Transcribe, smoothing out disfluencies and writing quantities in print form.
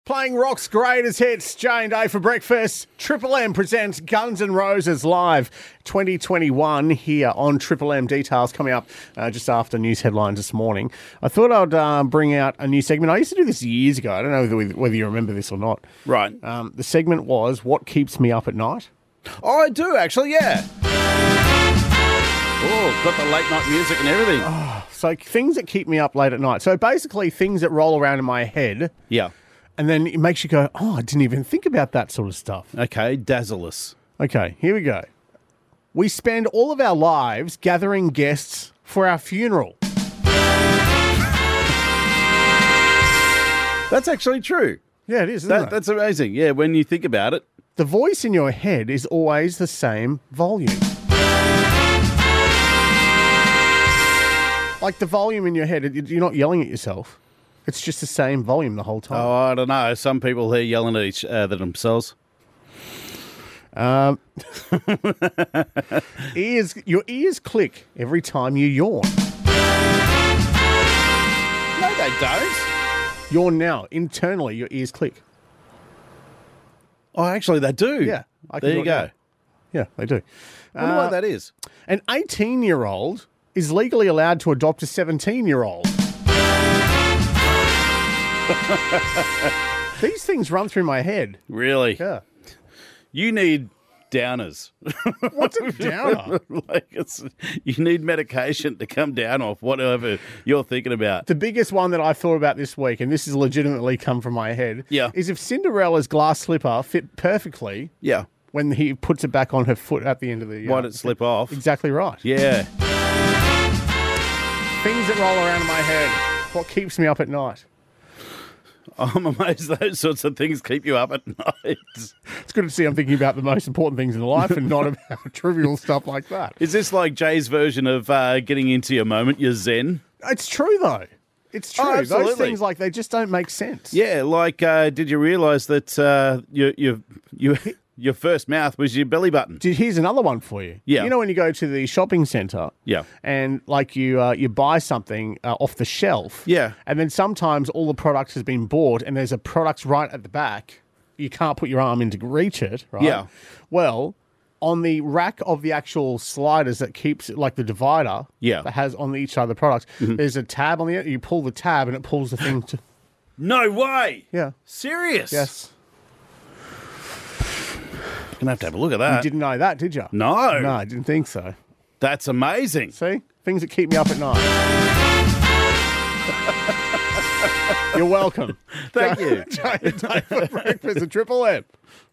Playing rock's greatest hits, J&A for breakfast. Triple M presents Guns N' Roses Live 2021 here on Triple M. Details coming up just after news headlines this morning. I thought I'd bring out a new segment. I used to do this years ago. I don't know whether you remember this or not. Right. The segment was What Keeps Me Up at Night. Oh, I do, actually, yeah. Oh, got the late night music and everything. So things that keep me up late at night. So basically things that roll around in my head. Yeah. And then it makes you go, I didn't even think about that sort of stuff. Okay, dazzle us. Okay, here we go. We spend all of our lives gathering guests for our funeral. That's actually true. Yeah, it is, isn't it? That's amazing. Yeah, when you think about it. The voice in your head is always the same volume. Like the volume in your head, you're not yelling at yourself. It's just the same volume the whole time. Oh, I don't know. Some people here yelling at each other themselves. Your ears click every time you yawn. No, they don't. Yawn now. Internally, your ears click. Oh, actually, they do. Yeah. There you go. Yeah, they do. I wonder why that is. An 18-year-old is legally allowed to adopt a 17-year-old. These things run through my head. Really? Yeah. You need downers. What's a downer? You need medication to come down off whatever you're thinking about. The biggest one that I thought about this week, and this has legitimately come from my head, Yeah. is if Cinderella's glass slipper fit perfectly Yeah. when he puts it back on her foot at the end of the... Why'd it slip off? Exactly right. Yeah. Things that roll around in my head. What keeps me up at night? I'm amazed those sorts of things keep you up at night. It's good to see I'm thinking about the most important things in life and not about trivial stuff like that. Is this like Jay's version of getting into your moment, your zen? It's true, though. It's true. Oh, absolutely. Those things, like, they just don't make sense. Yeah, like did you realise that your first mouth was your belly button? Here's another one for you. Yeah. You know when you go to the shopping centre, Yeah. and like you buy something off the shelf, Yeah. and then sometimes all the product has been bought, and there's a product right at the back. You can't put your arm in to reach it, right? Yeah. Well, on the rack of the actual sliders that keeps it, like the divider, Yeah. that has on each side of the product, there's a tab on the end. You pull the tab, and it pulls the thing to. No way. Yeah. Serious? Yes. Gonna have to have a look at that. You didn't know that, did you? No. No, I didn't think so. That's amazing. See? Things that keep me up at night. You're welcome. Thank you. Jay and Dave for breakfast at Triple M.